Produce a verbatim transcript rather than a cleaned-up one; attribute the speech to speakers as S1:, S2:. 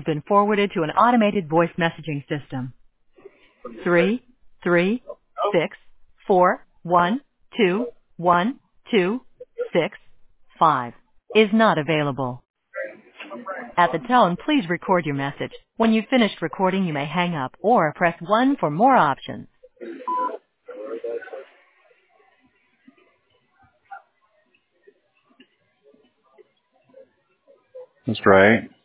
S1: been forwarded to an automated voice messaging system. Three, three, six, four, one, two, one, two, six, five is not available. At the tone, please record your message. When you've finished recording, you may hang up or press one for more options.
S2: That's right.